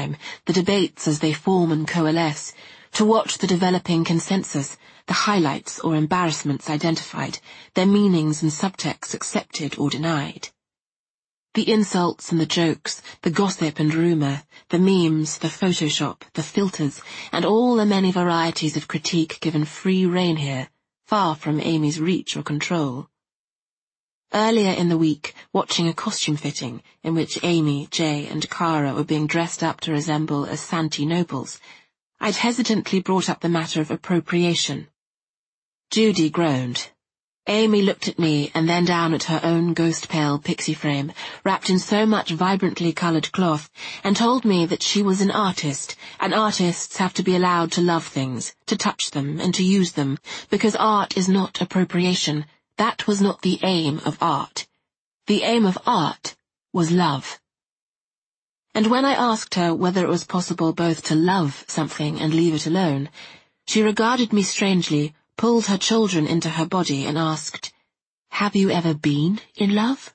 time, the debates as they form and coalesce, to watch the developing consensus, the highlights or embarrassments identified, their meanings and subtexts accepted or denied. The insults and the jokes, the gossip and rumour, the memes, the Photoshop, the filters, and all the many varieties of critique given free rein here, far from Amy's reach or control. Earlier in the week, watching a costume fitting in which Amy, Jay, and Cara were being dressed up to resemble Asante nobles, I'd hesitantly brought up the matter of appropriation. Judy groaned. Amy looked at me and then down at her own ghost-pale pixie frame, wrapped in so much vibrantly coloured cloth, and told me that she was an artist, and artists have to be allowed to love things, to touch them, and to use them, because art is not appropriation. That was not the aim of art. The aim of art was love. And when I asked her whether it was possible both to love something and leave it alone, she regarded me strangely, pulled her children into her body and asked, "Have you ever been in love?"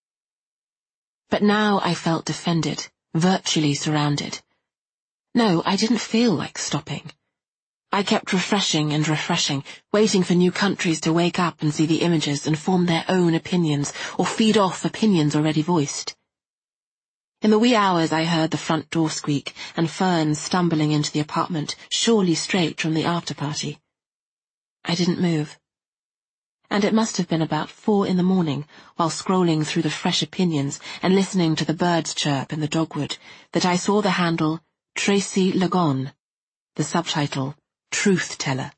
But now I felt defended, virtually surrounded. No, I didn't feel like stopping. I kept refreshing and refreshing, waiting for new countries to wake up and see the images and form their own opinions, or feed off opinions already voiced. In the wee hours I heard the front door squeak and Fern stumbling into the apartment, surely straight from the after-party. I didn't move. And it must have been about 4 a.m, while scrolling through the fresh opinions and listening to the birds chirp in the dogwood, that I saw the handle Tracy Lagon, the subtitle Truth Teller.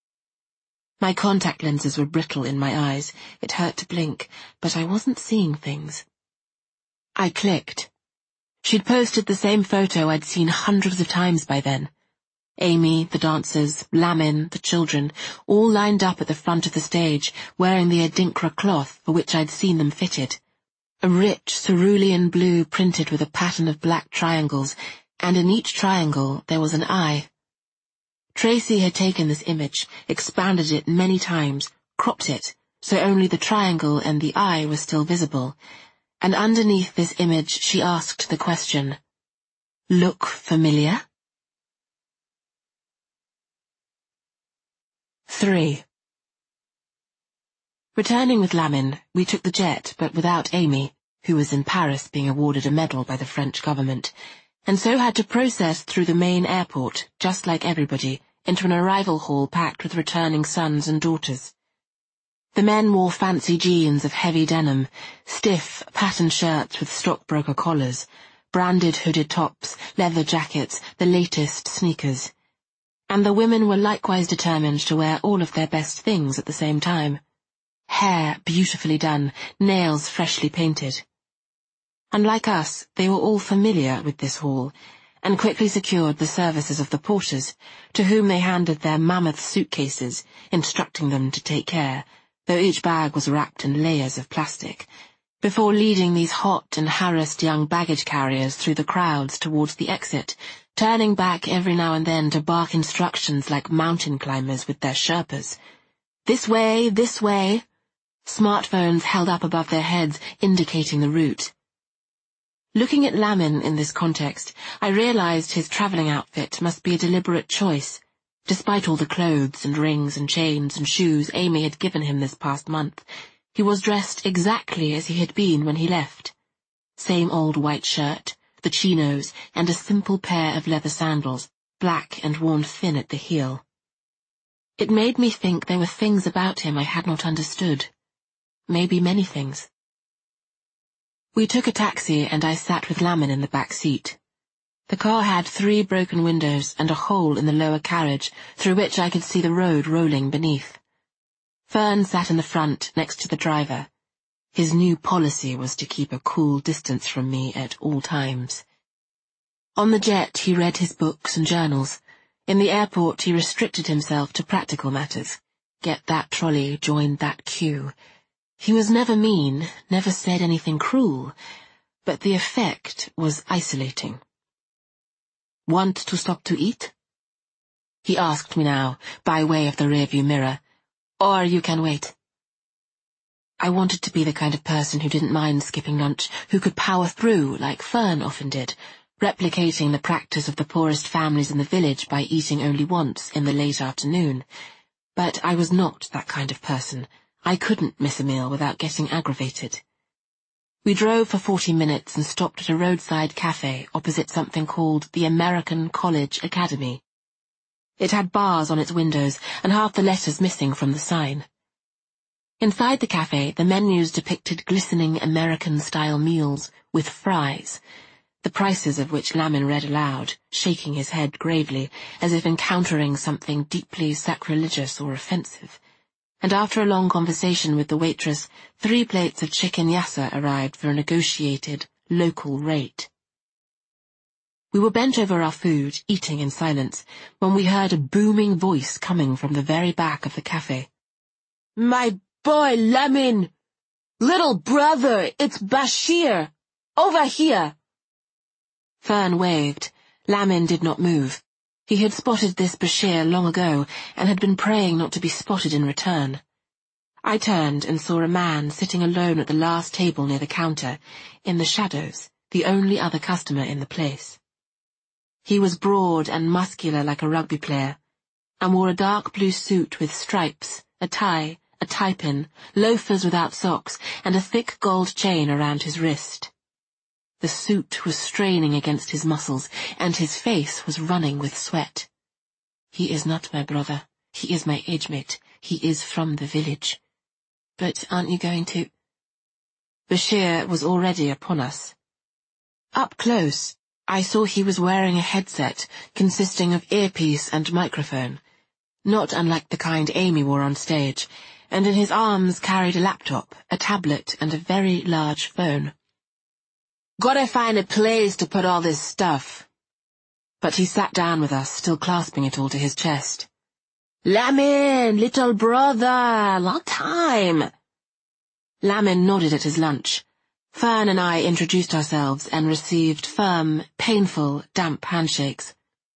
My contact lenses were brittle in my eyes. It hurt to blink, but I wasn't seeing things. I clicked. She'd posted the same photo I'd seen hundreds of times by then. Amy, the dancers, Lamin, the children, all lined up at the front of the stage, wearing the Adinkra cloth for which I'd seen them fitted. A rich cerulean blue printed with a pattern of black triangles, and in each triangle there was an eye. Tracy had taken this image, expanded it many times, cropped it, so only the triangle and the eye were still visible, and underneath this image she asked the question, "Look familiar?" 3. Returning with Lamin, we took the jet, but without Amy, who was in Paris being awarded a medal by the French government, and so had to process through the main airport, just like everybody, into an arrival hall packed with returning sons and daughters. The men wore fancy jeans of heavy denim, stiff, patterned shirts with stockbroker collars, branded hooded tops, leather jackets, the latest sneakers. And the women were likewise determined to wear all of their best things at the same time. Hair beautifully done, nails freshly painted. Unlike us, they were all familiar with this hall, and quickly secured the services of the porters, to whom they handed their mammoth suitcases, instructing them to take care, though each bag was wrapped in layers of plastic, before leading these hot and harassed young baggage carriers through the crowds towards the exit, turning back every now and then to bark instructions like mountain climbers with their Sherpas. "This way, this way!" Smartphones held up above their heads, indicating the route. Looking at Lamin in this context, I realized his travelling outfit must be a deliberate choice, despite all the clothes and rings and chains and shoes Amy had given him this past month. He was dressed exactly as he had been when he left. Same old white shirt, the chinos, and a simple pair of leather sandals, black and worn thin at the heel. It made me think there were things about him I had not understood. Maybe many things. We took a taxi and I sat with Lamin in the back seat. The car had 3 broken windows and a hole in the lower carriage through which I could see the road rolling beneath. Fern sat in the front next to the driver. His new policy was to keep a cool distance from me at all times. On the jet he read his books and journals. In the airport he restricted himself to practical matters. Get that trolley, join that queue. He was never mean, never said anything cruel, but the effect was isolating. "Want to stop to eat?" he asked me now, by way of the rearview mirror. "Or you can wait." I wanted to be the kind of person who didn't mind skipping lunch, who could power through like Fern often did, replicating the practice of the poorest families in the village by eating only once in the late afternoon. But I was not that kind of person. I couldn't miss a meal without getting aggravated. We drove for 40 minutes and stopped at a roadside cafe opposite something called the American College Academy. It had bars on its windows and half the letters missing from the sign. Inside the cafe, the menus depicted glistening American-style meals with fries, the prices of which Lamin read aloud, shaking his head gravely, as if encountering something deeply sacrilegious or offensive. And after a long conversation with the waitress, 3 plates of chicken yassa arrived for a negotiated, local rate. We were bent over our food, eating in silence, when we heard a booming voice coming from the very back of the cafe. "My boy, Lamin! Little brother, it's Bashir! Over here!" Fern waved. Lamin did not move. He had spotted this Bashir long ago, and had been praying not to be spotted in return. I turned and saw a man sitting alone at the last table near the counter, in the shadows, the only other customer in the place. He was broad and muscular like a rugby player, and wore a dark blue suit with stripes, a tie pin, loafers without socks, and a thick gold chain around his wrist. The suit was straining against his muscles, and his face was running with sweat. "He is not my brother. He is my age-mate. He is from the village. But aren't you going to—" Bashir was already upon us. Up close, I saw he was wearing a headset consisting of earpiece and microphone, not unlike the kind Amy wore on stage, and in his arms carried a laptop, a tablet, and a very large phone. "Gotta find a place to put all this stuff." But he sat down with us, still clasping it all to his chest. "Lamin, little brother, long time." Lamin nodded at his lunch. Fern and I introduced ourselves and received firm, painful, damp handshakes.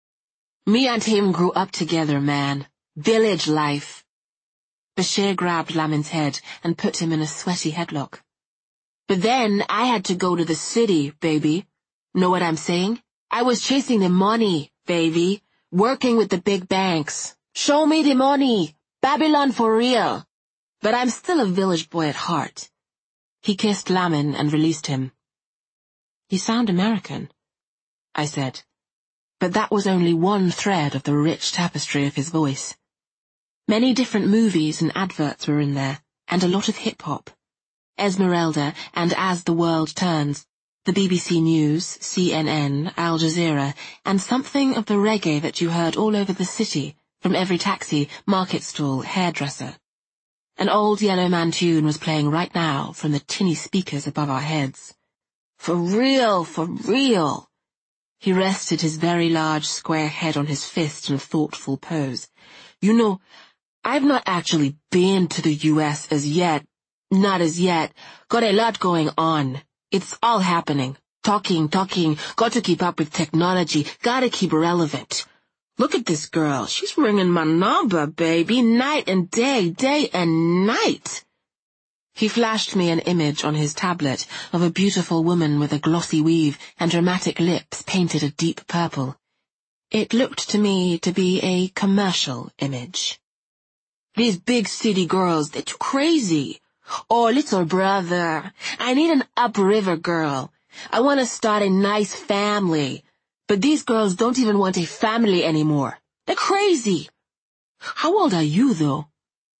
"Me and him grew up together, man. Village life." Bashir grabbed Lamin's head and put him in a sweaty headlock. "But then I had to go to the city, baby. Know what I'm saying? I was chasing the money, baby. Working with the big banks. Show me the money. Babylon for real. But I'm still a village boy at heart." He kissed Lamin and released him. "You sound American," I said. But that was only one thread of the rich tapestry of his voice. Many different movies and adverts were in there, and a lot of hip-hop. Esmeralda and As the World Turns, the BBC News, CNN, Al Jazeera, and something of the reggae that you heard all over the city, from every taxi, market stall, hairdresser. An old Yellow Man tune was playing right now from the tinny speakers above our heads. For real, for real. He rested his very large square head on his fist in a thoughtful pose. "You know, I've not actually been to the US as yet. Not as yet. Got a lot going on. It's all happening. Talking. Got to keep up with technology. Gotta keep relevant. Look at this girl. She's ringing my number, baby. Night and day and night." He flashed me an image on his tablet of a beautiful woman with a glossy weave and dramatic lips painted a deep purple. It looked to me to be a commercial image. "These big city girls, they're too crazy. Oh, little brother, I need an upriver girl. I want to start a nice family. But these girls don't even want a family anymore. They're crazy." "How old are you, though?"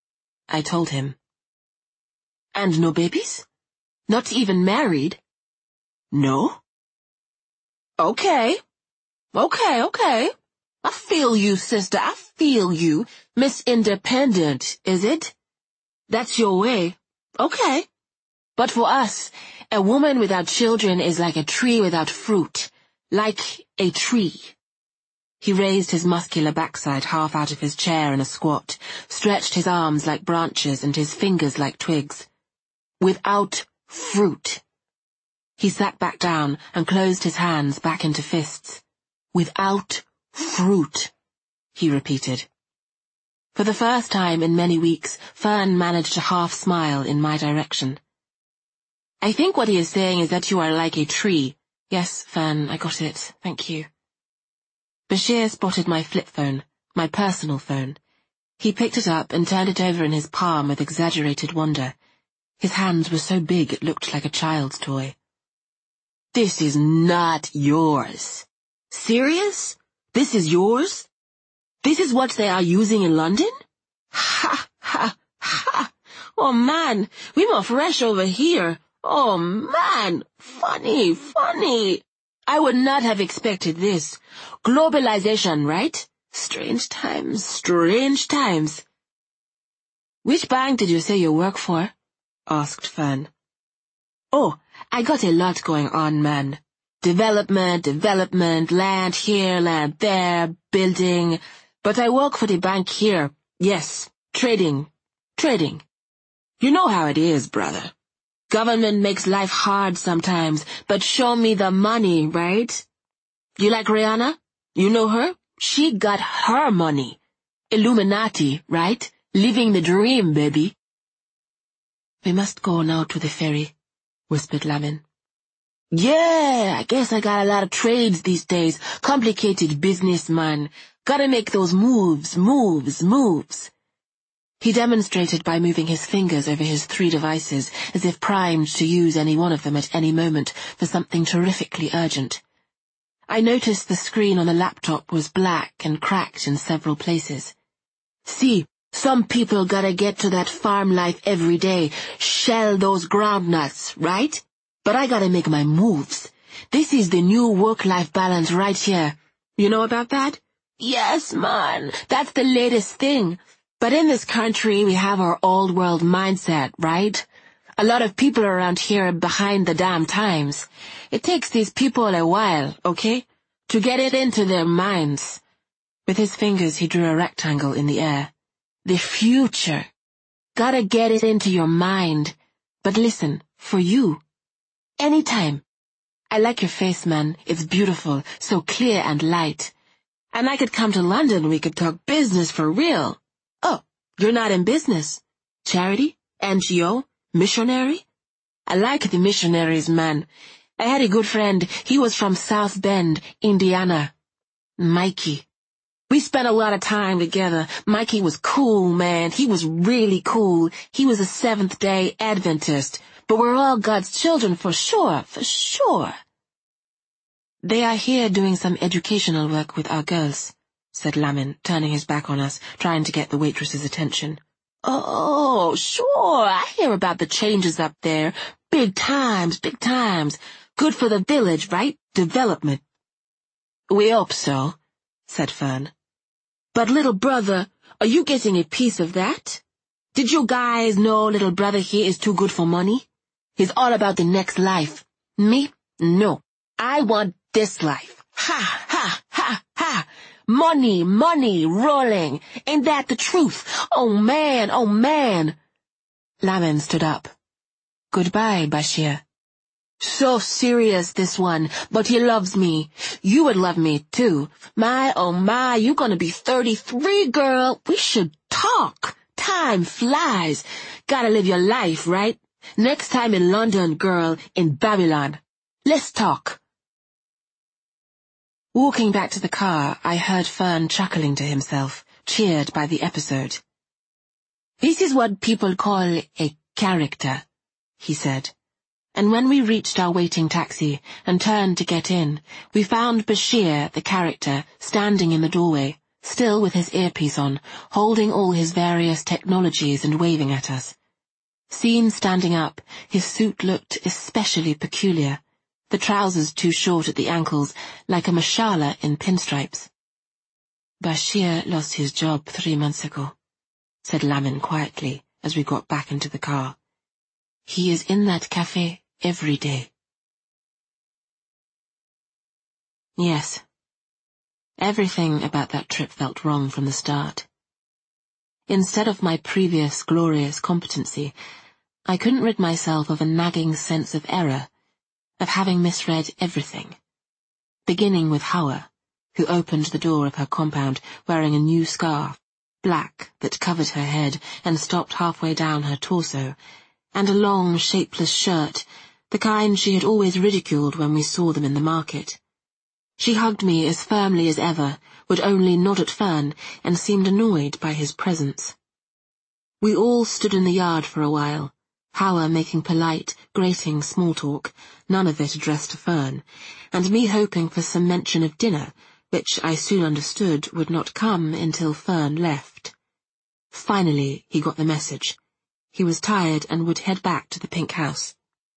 I told him. "And no babies? Not even married?" "No." Okay. I feel you, sister, I feel you. Miss Independent, is it? That's your way. Okay. But for us, a woman without children is like a tree without fruit. Like a tree." He raised his muscular backside half out of his chair in a squat, stretched his arms like branches and his fingers like twigs. "Without fruit." He sat back down and closed his hands back into fists. "Without fruit," he repeated. For the first time in many weeks, Fern managed a half-smile in my direction. "I think what he is saying is that you are like a tree, Yes, Fern, I got it. Thank you. Bashir spotted my flip phone, my personal phone. He picked it up and turned it over in his palm with exaggerated wonder. His hands were so big it looked like a child's toy. This is not yours. Serious? This is yours? This is what they are using in London? Ha, ha, ha. Oh man, we more fresh over here. Oh man, funny, funny. I would not have expected this. Globalization, right? Strange times, strange times. Which bank did you say you work for? Asked Fern. Oh, I got a lot going on, man. Development, land here, land there, building. But I work for the bank here. Yes, trading. You know how it is, brother. Government makes life hard sometimes, but show me the money, right? You like Rihanna? You know her? She got her money. Illuminati, right? Living the dream, baby. We must go now to the ferry, whispered Lamin. Yeah, I guess I got a lot of trades these days. Complicated businessman. Gotta make those moves. He demonstrated by moving his fingers over his 3 devices, as if primed to use any one of them at any moment for something terrifically urgent. I noticed the screen on the laptop was black and cracked in several places. See, some people gotta get to that farm life every day, shell those groundnuts, right? But I gotta make my moves. This is the new work-life balance right here. You know about that? Yes, man, that's the latest thing. But in this country, we have our old world mindset, right? A lot of people around here are behind the damn times. It takes these people a while, okay? To get it into their minds. With his fingers, he drew a rectangle in the air. The future. Gotta get it into your mind. But listen, for you. Anytime. I like your face, man. It's beautiful, so clear and light. And I could come to London, we could talk business for real. Oh, you're not in business. Charity? NGO? Missionary? I like the missionaries, man. I had a good friend. He was from South Bend, Indiana. Mikey. We spent a lot of time together. Mikey was cool, man. He was really cool. He was a Seventh-day Adventist. But we're all God's children for sure, for sure. They are here doing some educational work with our girls, said Lamin, turning his back on us, trying to get the waitress's attention. Oh, sure, I hear about the changes up there. Big times. Good for the village, right? Development. We hope so, said Fern. But little brother, are you getting a piece of that? Did you guys know little brother here is too good for money? He's all about the next life. Me? No. I want this life. Ha. Money, rolling. Ain't that the truth? Oh man. Lamin stood up. Goodbye, Bashir. So serious, this one, but he loves me. You would love me, too. My, oh my, you're gonna be 33, girl. We should talk. Time flies. Gotta live your life, right? Next time in London, girl, in Babylon. Let's talk. Walking back to the car, I heard Fern chuckling to himself, cheered by the episode. This is what people call a character, he said. And when we reached our waiting taxi and turned to get in, we found Bashir, the character, standing in the doorway, still with his earpiece on, holding all his various technologies and waving at us. Seen standing up, his suit looked especially peculiar, the trousers too short at the ankles, like a mashallah in pinstripes. Bashir lost his job 3 months ago, said Lamin quietly as we got back into the car. He is in that cafe every day. Yes. Everything about that trip felt wrong from the start. Instead of my previous glorious competency, I couldn't rid myself of a nagging sense of error, of having misread everything. Beginning with Hawa, who opened the door of her compound wearing a new scarf, black, that covered her head and stopped halfway down her torso, and a long, shapeless shirt, the kind she had always ridiculed when we saw them in the market. She hugged me as firmly as ever, would only nod at Fern, and seemed annoyed by his presence. We all stood in the yard for a while, Howard making polite, grating small talk, none of it addressed to Fern, and me hoping for some mention of dinner, which I soon understood would not come until Fern left. Finally, he got the message. He was tired and would head back to the pink house.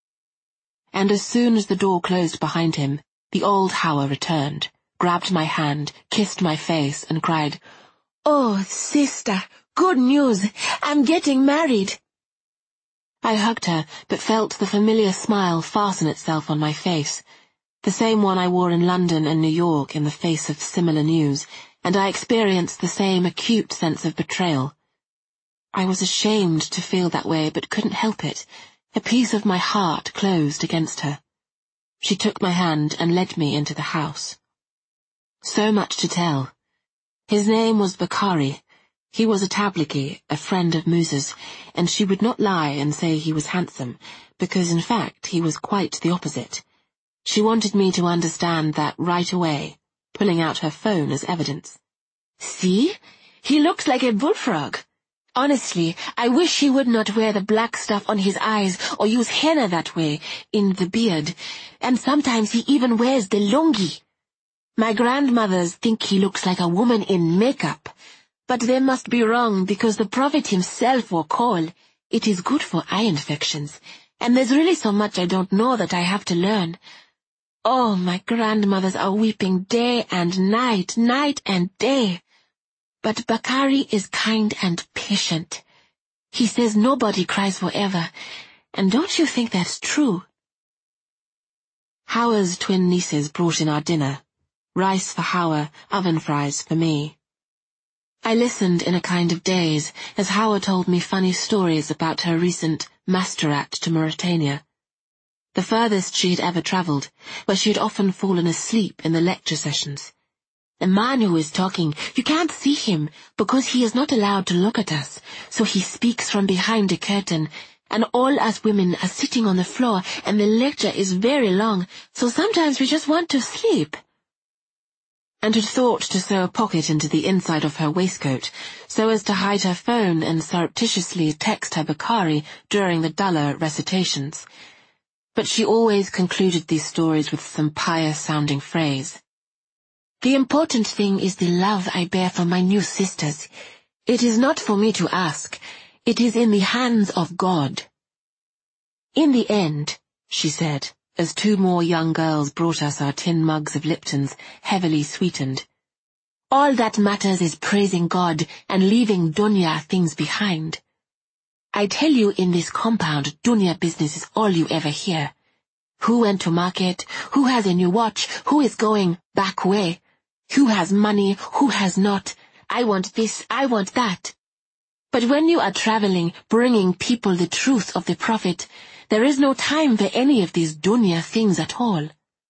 And as soon as the door closed behind him, the old Howard returned, grabbed my hand, kissed my face, and cried, "Oh, sister, good news! I'm getting married!" I hugged her, but felt the familiar smile fasten itself on my face, the same one I wore in London and New York in the face of similar news, and I experienced the same acute sense of betrayal. I was ashamed to feel that way, but couldn't help it. A piece of my heart closed against her. She took my hand and led me into the house. So much to tell. His name was Bakari. He was a tabliki, a friend of Musa's, and she would not lie and say he was handsome, because in fact he was quite the opposite. She wanted me to understand that right away, pulling out her phone as evidence. "See? He looks like a bullfrog. Honestly, I wish he would not wear the black stuff on his eyes or use henna that way, in the beard, and sometimes he even wears the lungi. My grandmothers think he looks like a woman in makeup, but they must be wrong because the Prophet himself wore kohl. It is good for eye infections, and there's really so much I don't know that I have to learn. Oh, my grandmothers are weeping day and night, night and day. But Bakari is kind and patient. He says nobody cries forever, and don't you think that's true?" Howard's twin nieces brought in our dinner. Rice for Howard, oven fries for me. I listened in a kind of daze as Howard told me funny stories about her recent masterat to Mauritania, the furthest she had ever travelled, where she had often fallen asleep in the lecture sessions. "The man who is talking, you can't see him because he is not allowed to look at us, so he speaks from behind a curtain, and all us women are sitting on the floor, and the lecture is very long, so sometimes we just want to sleep." And had thought to sew a pocket into the inside of her waistcoat, so as to hide her phone and surreptitiously text her Bakari during the duller recitations. But she always concluded these stories with some pious-sounding phrase. "The important thing is the love I bear for my new sisters. It is not for me to ask. It is in the hands of God." "In the end," she said, as two more young girls brought us our tin mugs of Lipton's, heavily sweetened, "all that matters is praising God and leaving dunya things behind. I tell you, in this compound, dunya business is all you ever hear. Who went to market? Who has a new watch? Who is going back way? Who has money? Who has not? I want this, I want that. But when you are traveling, bringing people the truth of the Prophet, there is no time for any of these dunya things at all."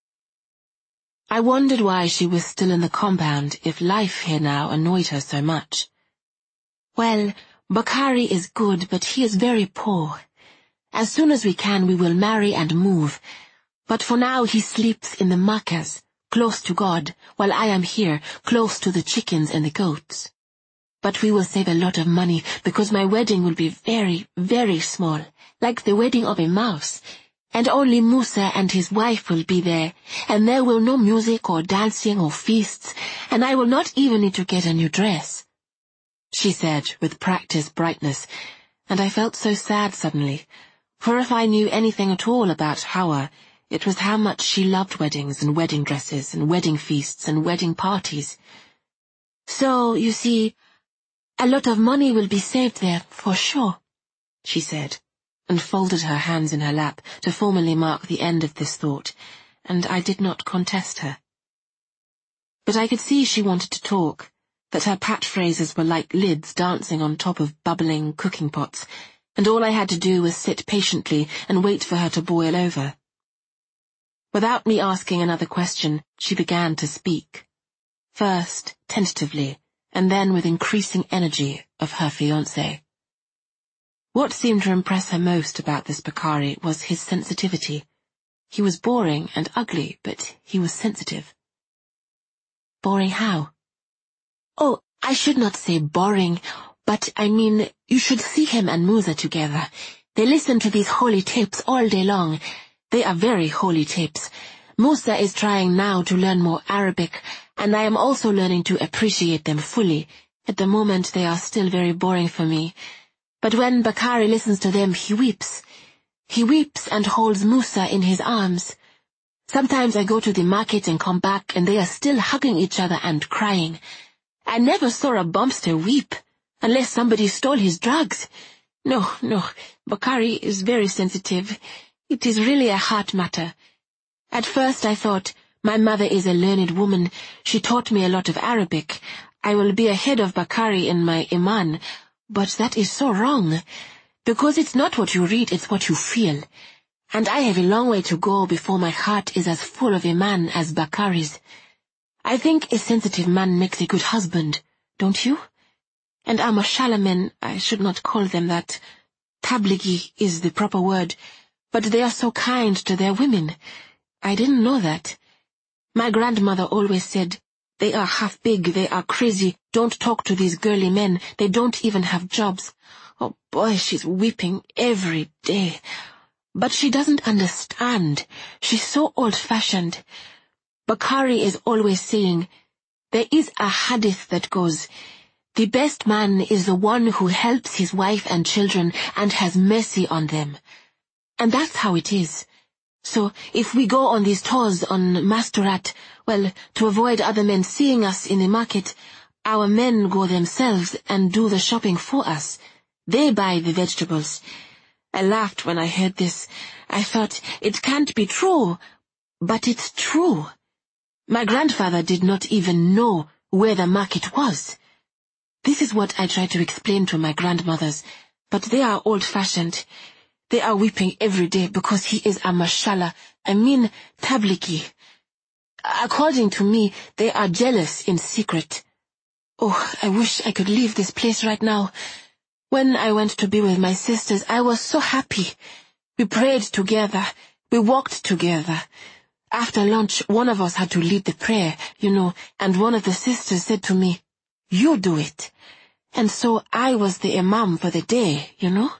I wondered why she was still in the compound if life here now annoyed her so much. "Well, Bakari is good, but he is very poor. As soon as we can, we will marry and move. But for now he sleeps in the markas, close to God, while I am here, close to the chickens and the goats. But we will save a lot of money, because my wedding will be very, very small, like the wedding of a mouse, and only Musa and his wife will be there, and there will no music or dancing or feasts, and I will not even need to get a new dress," she said with practiced brightness, and I felt so sad suddenly, for if I knew anything at all about Howard, it was how much she loved weddings and wedding dresses and wedding feasts and wedding parties. "So, you see, a lot of money will be saved there, for sure," she said, and folded her hands in her lap to formally mark the end of this thought, and I did not contest her. But I could see she wanted to talk, that her pat phrases were like lids dancing on top of bubbling cooking pots, and all I had to do was sit patiently and wait for her to boil over. Without me asking another question, she began to speak. First, tentatively, and then with increasing energy of her fiancé. What seemed to impress her most about this Bakari was his sensitivity, He was boring and ugly, but he was sensitive. Boring how? Oh, I should not say boring, but I mean, you should see him and Musa together. They listen to these holy tapes all day long. They are very holy tapes. Musa is trying now to learn more Arabic, and I am also learning to appreciate them fully. At the moment they are still very boring for me. But when Bakari listens to them, he weeps. He weeps and holds Musa in his arms. Sometimes I go to the market and come back, and they are still hugging each other and crying. I never saw a Bombster weep, unless somebody stole his drugs. No, Bakari is very sensitive. It is really a heart matter. At first I thought, my mother is a learned woman. She taught me a lot of Arabic. I will be ahead of Bakari in my Iman. But that is so wrong. Because it's not what you read, it's what you feel. And I have a long way to go before my heart is as full of Iman as Bakari's. I think a sensitive man makes a good husband, don't you? And our mashallah men, I should not call them that. Tablighi is the proper word, but they are so kind to their women. I didn't know that. My grandmother always said, they are half big, they are crazy, don't talk to these girly men, they don't even have jobs. Oh boy, she's weeping every day. But she doesn't understand. She's so old-fashioned. Bakari is always saying, there is a hadith that goes, the best man is the one who helps his wife and children and has mercy on them. And that's how it is. So if we go on these tours on Masturat, well, to avoid other men seeing us in the market, our men go themselves and do the shopping for us. They buy the vegetables. I laughed when I heard this. I thought, it can't be true. But it's true. My grandfather did not even know where the market was. This is what I try to explain to my grandmothers, but they are old-fashioned. They are weeping every day because he is a mashallah, tablighi. According to me, they are jealous in secret. Oh, I wish I could leave this place right now. When I went to be with my sisters, I was so happy. We prayed together. We walked together. After lunch, one of us had to lead the prayer, and one of the sisters said to me, you do it. And so I was the imam for the day,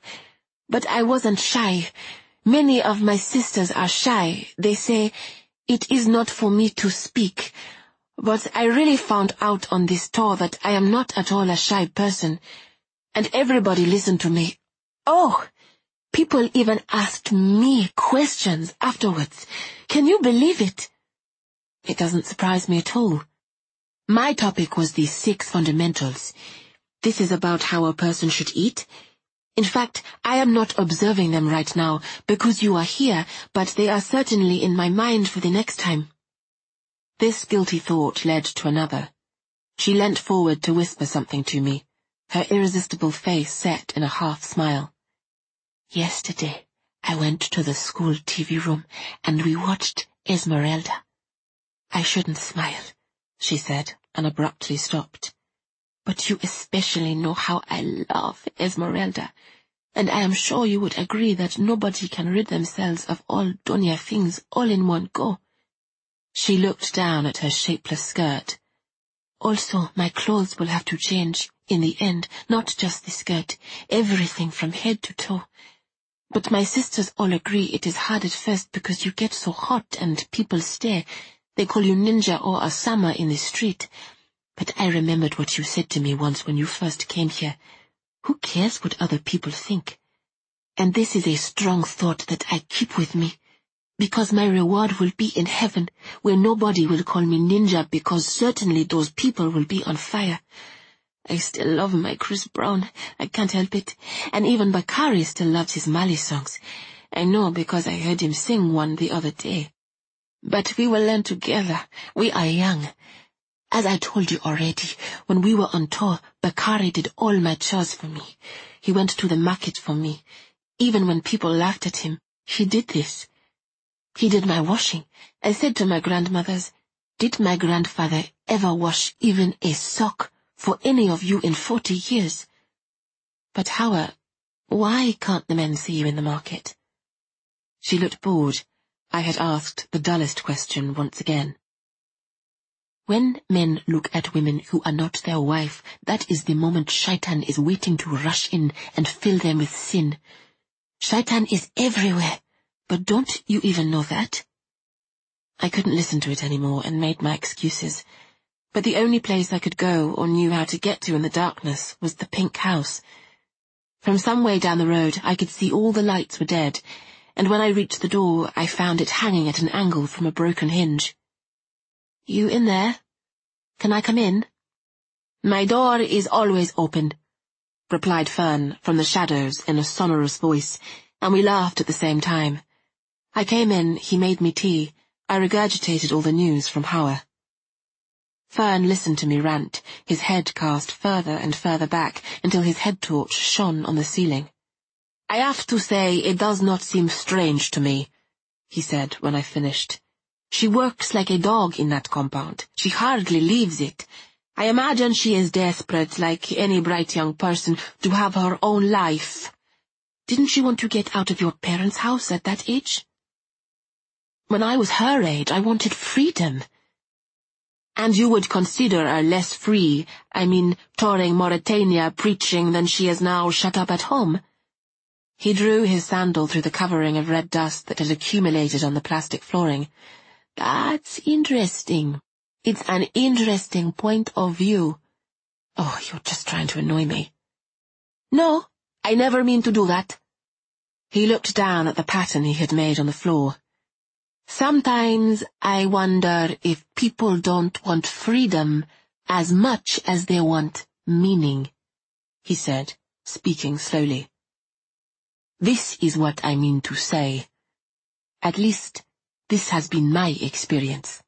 But I wasn't shy. Many of my sisters are shy. They say, it is not for me to speak. But I really found out on this tour that I am not at all a shy person. And everybody listened to me. Oh, people even asked me questions afterwards. Can you believe it? It doesn't surprise me at all. My topic was the 6 fundamentals. This is about how a person should eat. In fact, I am not observing them right now because you are here, but they are certainly in my mind for the next time. This guilty thought led to another. She leant forward to whisper something to me, her irresistible face set in a half-smile. Yesterday, I went to the school TV room and we watched Esmeralda. I shouldn't smile, she said, and abruptly stopped. But you especially know how I love Esmeralda, and I am sure you would agree that nobody can rid themselves of all dunya things all in one go. She looked down at her shapeless skirt. Also, my clothes will have to change, in the end, not just the skirt, everything from head to toe. But my sisters all agree it is hard at first because you get so hot and people stare. They call you Ninja or Osama in the street. But I remembered what you said to me once when you first came here. Who cares what other people think? And this is a strong thought that I keep with me, because my reward will be in heaven, where nobody will call me Ninja because certainly those people will be on fire. I still love my Chris Brown, I can't help it, and even Bakari still loves his Mali songs. I know because I heard him sing one the other day. But we will learn together, we are young. As I told you already, when we were on tour, Bakari did all my chores for me. He went to the market for me. Even when people laughed at him, he did this. He did my washing. I said to my grandmothers, did my grandfather ever wash even a sock for any of you in 40 years? But Hawa, why can't the men see you in the market? She looked bored, I had asked the dullest question once again. When men look at women who are not their wife, that is the moment Shaitan is waiting to rush in and fill them with sin. Shaitan is everywhere, but don't you even know that? I couldn't listen to it anymore and made my excuses, but the only place I could go or knew how to get to in the darkness was the pink house. From some way down the road I could see all the lights were dead, and when I reached the door I found it hanging at an angle from a broken hinge. "You in there? Can I come in?" "My door is always open," replied Fern from the shadows in a sonorous voice, and we laughed at the same time. I came in, he made me tea, I regurgitated all the news from Hauer. Fern listened to me rant, his head cast further and further back until his head torch shone on the ceiling. "I have to say it does not seem strange to me," he said when I finished. "She works like a dog in that compound. She hardly leaves it. I imagine she is desperate, like any bright young person, to have her own life. Didn't you want to get out of your parents' house at that age?" "When I was her age, I wanted freedom." "And you would consider her less free, touring Mauritania preaching than she is now shut up at home?" He drew his sandal through the covering of red dust that had accumulated on the plastic flooring. "That's interesting. It's an interesting point of view." "Oh, you're just trying to annoy me." "No, I never mean to do that." He looked down at the pattern he had made on the floor. "Sometimes I wonder if people don't want freedom as much as they want meaning," he said, speaking slowly. "This is what I mean to say. At least, this has been my experience."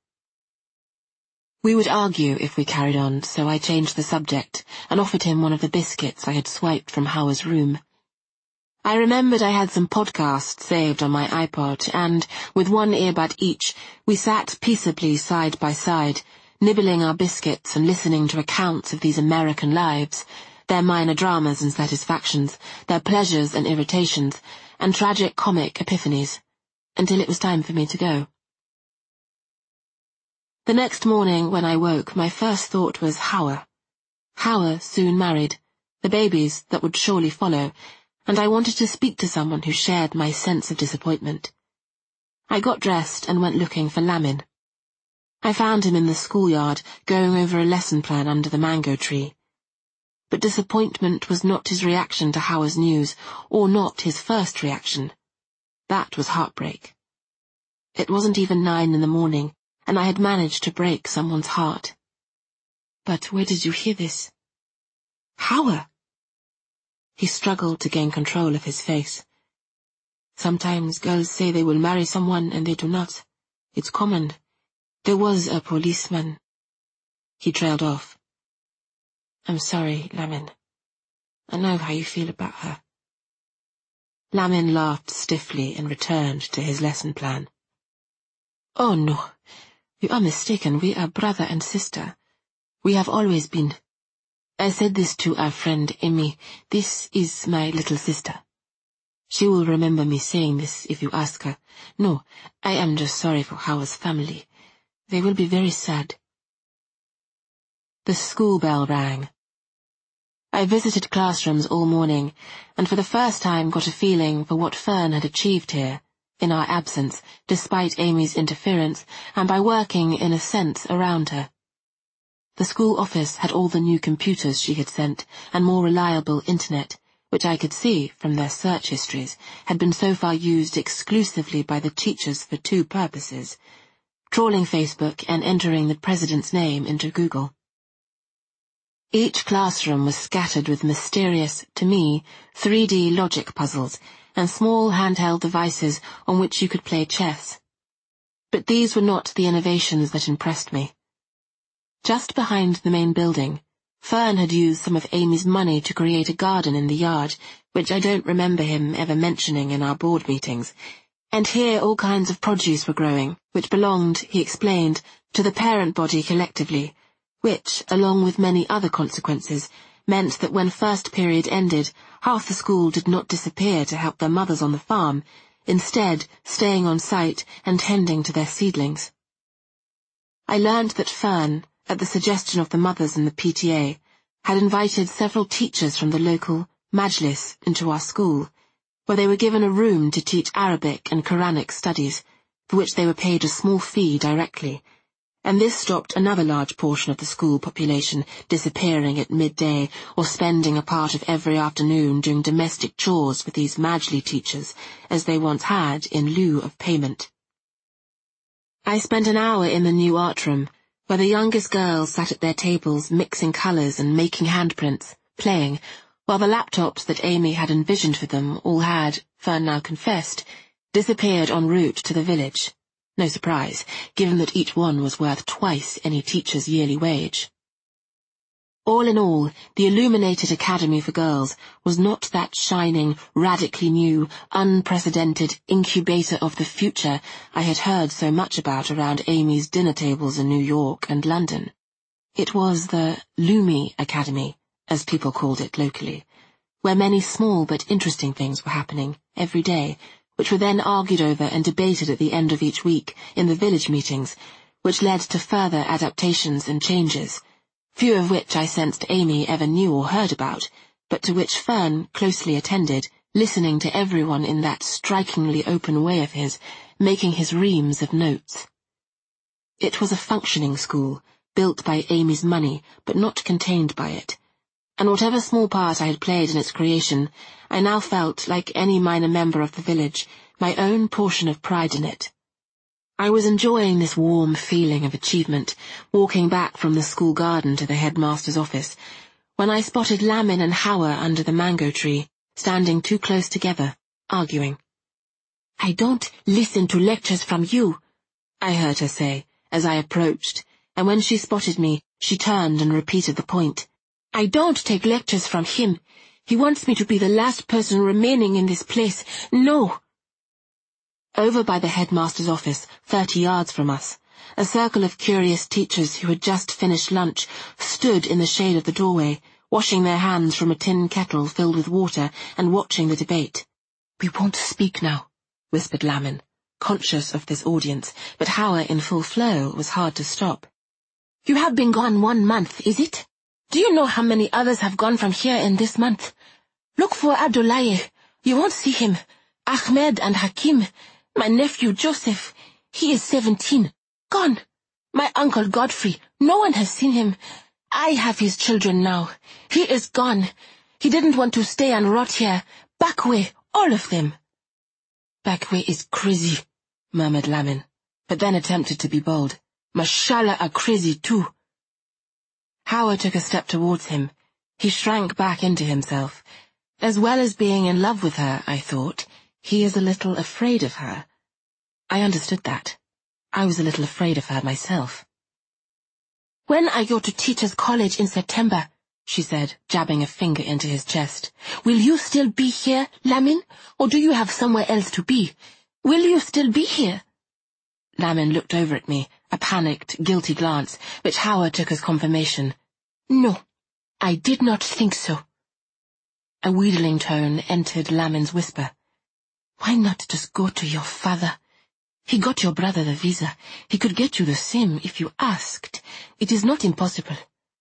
We would argue if we carried on, so I changed the subject and offered him one of the biscuits I had swiped from Hauer's room. I remembered I had some podcasts saved on my iPod, and, with one earbud each, we sat peaceably side by side, nibbling our biscuits and listening to accounts of these American lives, their minor dramas and satisfactions, their pleasures and irritations, and tragic comic epiphanies, until it was time for me to go. The next morning, when I woke, my first thought was Hauer. Hauer soon married, the babies that would surely follow, and I wanted to speak to someone who shared my sense of disappointment. I got dressed and went looking for Lamin. I found him in the schoolyard, going over a lesson plan under the mango tree. But disappointment was not his reaction to Hauer's news, or not his first reaction. That was heartbreak. It wasn't even 9 in the morning, and I had managed to break someone's heart. "But where did you hear this?" "Hauer!" He struggled to gain control of his face. "Sometimes girls say they will marry someone and they do not. It's common. There was a policeman." He trailed off. "I'm sorry, Lamin. I know how you feel about her." Lamin laughed stiffly and returned to his lesson plan. "Oh no, you are mistaken. We are brother and sister. We have always been. I said this to our friend Amy. This is my little sister. She will remember me saying this if you ask her. No, I am just sorry for Hauer's family. They will be very sad." The school bell rang. I visited classrooms all morning, and for the first time got a feeling for what Fern had achieved here, in our absence, despite Amy's interference, and by working, in a sense, around her. The school office had all the new computers she had sent, and more reliable internet, which I could see, from their search histories, had been so far used exclusively by the teachers for 2 purposes: trawling Facebook and entering the president's name into Google. Each classroom was scattered with mysterious, to me, 3D logic puzzles, and small handheld devices on which you could play chess. But these were not the innovations that impressed me. Just behind the main building, Fern had used some of Amy's money to create a garden in the yard, which I don't remember him ever mentioning in our board meetings, and here all kinds of produce were growing, which belonged, he explained, to the parent body collectively, which, along with many other consequences, meant that when first period ended, half the school did not disappear to help their mothers on the farm. instead staying on site and tending to their seedlings. I learned that Fern, at the suggestion of the mothers in the PTA, had invited several teachers from the local Majlis into our school, where they were given a room to teach Arabic and Quranic studies, for which they were paid a small fee directly, and this stopped another large portion of the school population disappearing at midday or spending a part of every afternoon doing domestic chores with these Majli teachers, as they once had in lieu of payment. I spent an hour in the new art room, where the youngest girls sat at their tables mixing colours and making handprints, playing, while the laptops that Amy had envisioned for them all had, Fern now confessed, disappeared en route to the village. No surprise, given that each one was worth twice any teacher's yearly wage. All in all, the Illuminated Academy for Girls was not that shining, radically new, unprecedented incubator of the future I had heard so much about around Amy's dinner tables in New York and London. It was the Lumi Academy, as people called it locally, where many small but interesting things were happening every day, which were then argued over and debated at the end of each week in the village meetings, which led to further adaptations and changes, few of which I sensed Amy ever knew or heard about, but to which Fern closely attended, listening to everyone in that strikingly open way of his, making his reams of notes. It was a functioning school, built by Amy's money, but not contained by it, and whatever small part I had played in its creation, I now felt, like any minor member of the village, my own portion of pride in it. I was enjoying this warm feeling of achievement, walking back from the school garden to the headmaster's office, when I spotted Lamin and Hawa under the mango tree, standing too close together, arguing. "I don't listen to lectures from you," I heard her say, as I approached, and when she spotted me, she turned and repeated the point. "I don't take lectures from him. He wants me to be the last person remaining in this place. No!" Over by the headmaster's office, 30 yards from us, a circle of curious teachers who had just finished lunch stood in the shade of the doorway, washing their hands from a tin kettle filled with water and watching the debate. "We won't speak now," whispered Lamin, conscious of this audience, but Hawa in full flow was hard to stop. "You have been gone 1 month, is it? Do you know how many others have gone from here in this month? Look for Abdullahi. You won't see him. Ahmed and Hakim. My nephew Joseph. He is 17. Gone. My uncle Godfrey. No one has seen him. I have his children now. He is gone. He didn't want to stay and rot here. Backway, all of them." "Backway is crazy," murmured Lamin, but then attempted to be bold. "Mashallah are crazy too." Hawa took a step towards him. He shrank back into himself. As well as being in love with her, I thought, he is a little afraid of her. I understood that. I was a little afraid of her myself. "When I go to Teachers' College in September," she said, jabbing a finger into his chest, "will you still be here, Lamin, or do you have somewhere else to be? Will you still be here?" Lamin looked over at me, a panicked, guilty glance, which Hawa took as confirmation. "No, I did not think so." A wheedling tone entered Lamin's whisper. "Why not just go to your father? He got your brother the visa. He could get you the same if you asked. It is not impossible."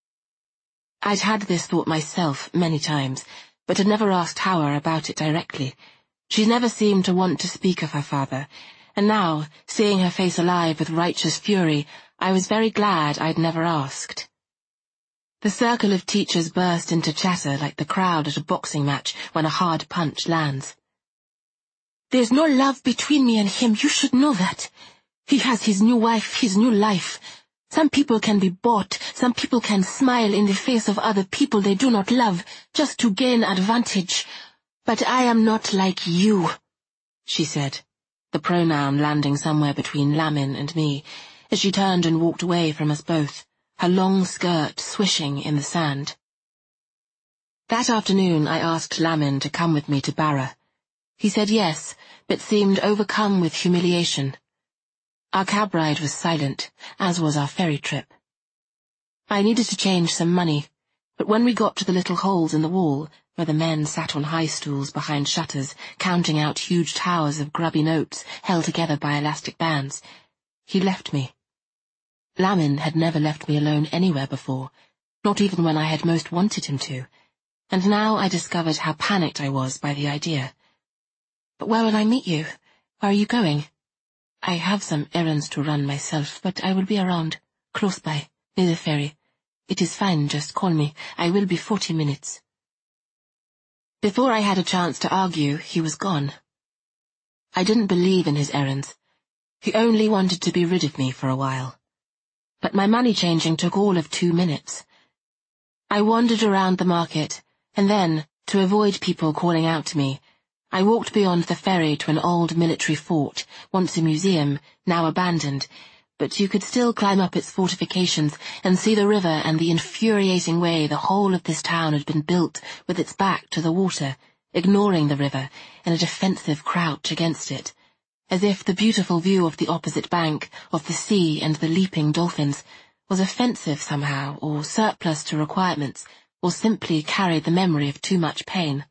I'd had this thought myself many times, but had never asked Hawa about it directly. She'd never seemed to want to speak of her father, and now, seeing her face alive with righteous fury, I was very glad I'd never asked. The circle of teachers burst into chatter like the crowd at a boxing match when a hard punch lands. "There's no love between me and him, you should know that. He has his new wife, his new life. Some people can be bought, some people can smile in the face of other people they do not love, just to gain advantage. But I am not like you," she said, the pronoun landing somewhere between Lamin and me, as she turned and walked away from us both, her long skirt swishing in the sand. That afternoon I asked Lamin to come with me to Barra. He said yes, but seemed overcome with humiliation. Our cab ride was silent, as was our ferry trip. I needed to change some money, but when we got to the little holes in the wall, where the men sat on high stools behind shutters, counting out huge towers of grubby notes held together by elastic bands. He left me. Lamin had never left me alone anywhere before, not even when I had most wanted him to, and now I discovered how panicked I was by the idea. "But where will I meet you? Where are you going?" "I have some errands to run myself, but I will be around, close by, near the ferry. It is fine, just call me. I will be 40 minutes. Before I had a chance to argue, he was gone. I didn't believe in his errands. He only wanted to be rid of me for a while. But my money changing took all of 2 minutes. I wandered around the market, and then, to avoid people calling out to me, I walked beyond the ferry to an old military fort, once a museum, now abandoned, but you could still climb up its fortifications and see the river and the infuriating way the whole of this town had been built with its back to the water, ignoring the river in a defensive crouch against it, as if the beautiful view of the opposite bank, of the sea and the leaping dolphins, was offensive somehow, or surplus to requirements, or simply carried the memory of too much pain.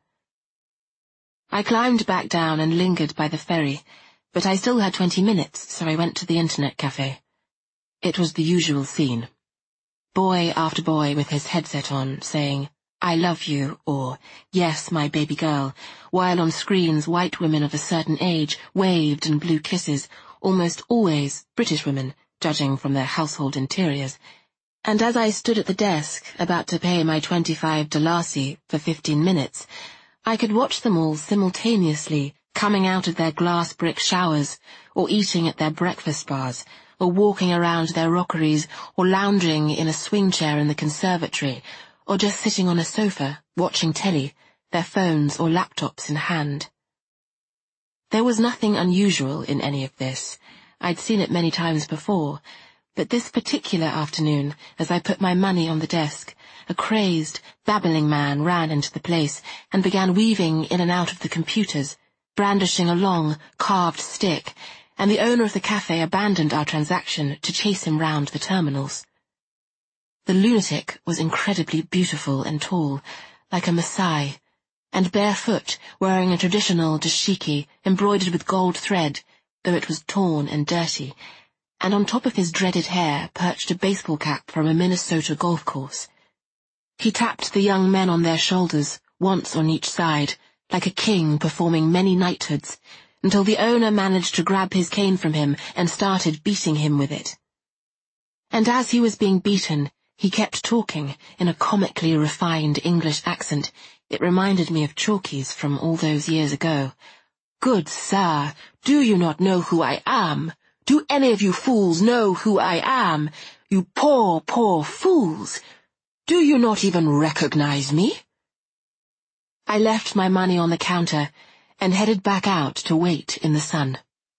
I climbed back down and lingered by the ferry, but I still had 20 minutes, so I went to the internet cafe. It was the usual scene. Boy after boy with his headset on, saying, "I love you," or "Yes, my baby girl," while on screens white women of a certain age waved and blew kisses, almost always British women, judging from their household interiors. And as I stood at the desk, about to pay my $25 for 15 minutes, I could watch them all simultaneously coming out of their glass brick showers, or eating at their breakfast bars, or walking around their rockeries, or lounging in a swing chair in the conservatory, or just sitting on a sofa, watching telly, their phones or laptops in hand. There was nothing unusual in any of this. I'd seen it many times before, but this particular afternoon, as I put my money on the desk, a crazed, babbling man ran into the place and began weaving in and out of the computers, brandishing a long, carved stick, and the owner of the cafe abandoned our transaction to chase him round the terminals. The lunatic was incredibly beautiful and tall, like a Maasai, and barefoot, wearing a traditional dashiki embroidered with gold thread, though it was torn and dirty, and on top of his dreaded hair perched a baseball cap from a Minnesota golf course. He tapped the young men on their shoulders, once on each side, like a king performing many knighthoods, until the owner managed to grab his cane from him and started beating him with it. And as he was being beaten, he kept talking in a comically refined English accent. It reminded me of Chalky's from all those years ago. "Good sir, do you not know who I am? Do any of you fools know who I am? You poor, poor fools! Do you not even recognize me?" I left my money on the counter and headed back out to wait in the sun.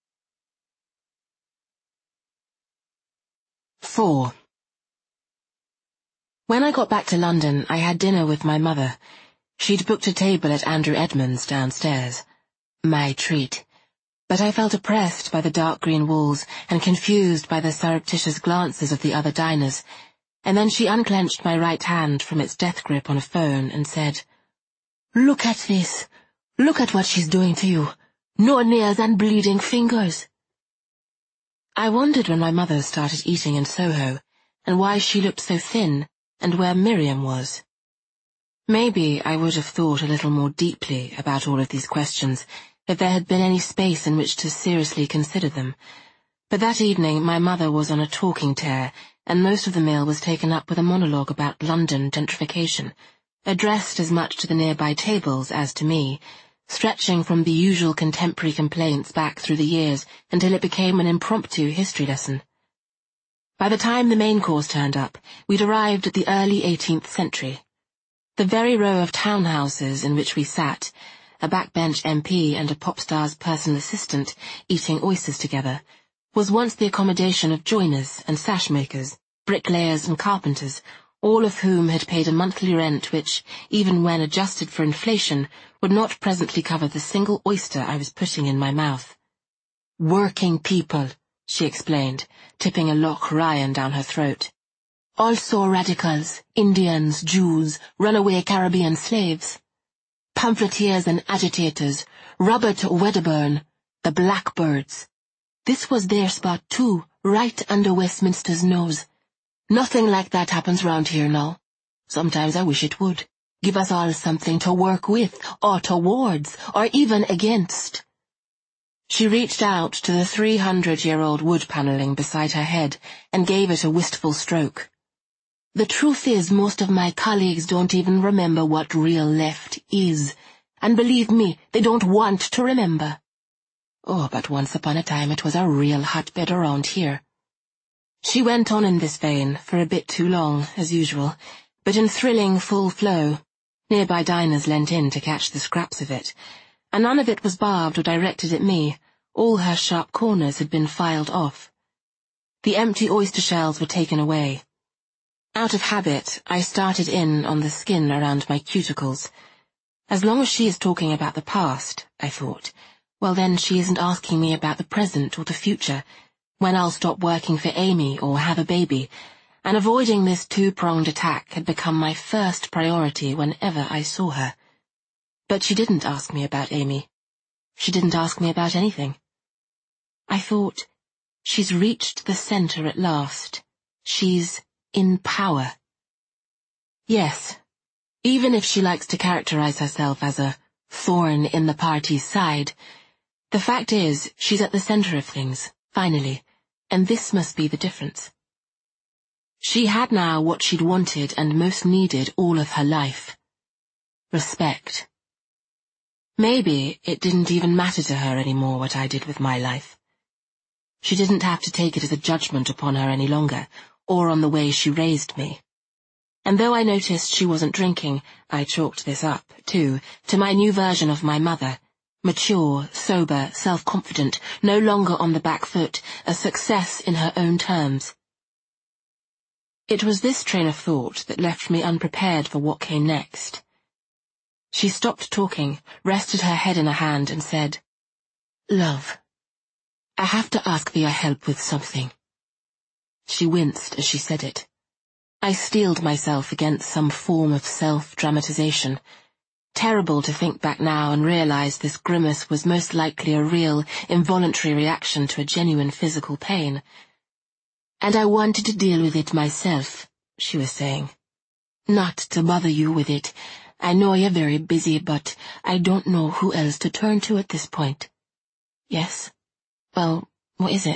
4. When I got back to London, I had dinner with my mother. She'd booked a table at Andrew Edmonds downstairs. My treat. But I felt oppressed by the dark green walls and confused by the surreptitious glances of the other diners, and then she unclenched my right hand from its death grip on a phone and said, "Look at this. Look at what she's doing to you. No nails and bleeding fingers." I wondered when my mother started eating in Soho, and why she looked so thin, and where Miriam was. Maybe I would have thought a little more deeply about all of these questions if there had been any space in which to seriously consider them. But that evening my mother was on a talking tear, and most of the meal was taken up with a monologue about London gentrification, addressed as much to the nearby tables as to me, stretching from the usual contemporary complaints back through the years until it became an impromptu history lesson. By the time the main course turned up, we'd arrived at the early 18th century. The very row of townhouses in which we sat, a backbench MP and a pop star's personal assistant eating oysters together, was once the accommodation of joiners and sash-makers, bricklayers and carpenters, all of whom had paid a monthly rent which, even when adjusted for inflation, would not presently cover the single oyster I was putting in my mouth. "Working people," she explained, tipping a Loch Ryan down her throat. "Also radicals, Indians, Jews, runaway Caribbean slaves." pamphleteers and agitators, Robert Wedderburn, the Blackbirds. This was their spot too, right under Westminster's nose. Nothing like that happens round here now. Sometimes I wish it would. Give us all something to work with, or towards, or even against. She reached out to the 300-year-old wood panelling beside her head and gave it a wistful stroke. The truth is, most of my colleagues don't even remember what real left is, and believe me, they don't want to remember. Oh, but once upon a time it was a real hotbed around here. She went on in this vein for a bit too long, as usual, but in thrilling full flow. Nearby diners leant in to catch the scraps of it, and none of it was barbed or directed at me. All her sharp corners had been filed off. The empty oyster shells were taken away. Out of habit, I started in on the skin around my cuticles. As long as she is talking about the past, I thought, well then she isn't asking me about the present or the future, when I'll stop working for Amy or have a baby, and avoiding this two-pronged attack had become my first priority whenever I saw her. But she didn't ask me about Amy. She didn't ask me about anything. I thought, she's reached the center at last. She's in power. Yes, even if she likes to characterize herself as a thorn in the party's side, the fact is she's at the center of things, finally, and this must be the difference. She had now what she'd wanted and most needed all of her life. Respect. Maybe it didn't even matter to her anymore what I did with my life. She didn't have to take it as a judgment upon her any longer, or on the way she raised me. And though I noticed she wasn't drinking, I chalked this up, too, to my new version of my mother, mature, sober, self-confident, no longer on the back foot, a success in her own terms. It was this train of thought that left me unprepared for what came next. She stopped talking, rested her head in a hand, and said, "Love, I have to ask for your help with something." She winced as she said it. I steeled myself against some form of self-dramatization. Terrible to think back now and realize this grimace was most likely a real, involuntary reaction to a genuine physical pain. "And I wanted to deal with it myself," she was saying. "Not to bother you with it. I know you're very busy, but I don't know who else to turn to at this point." "Yes? Well, what is it?"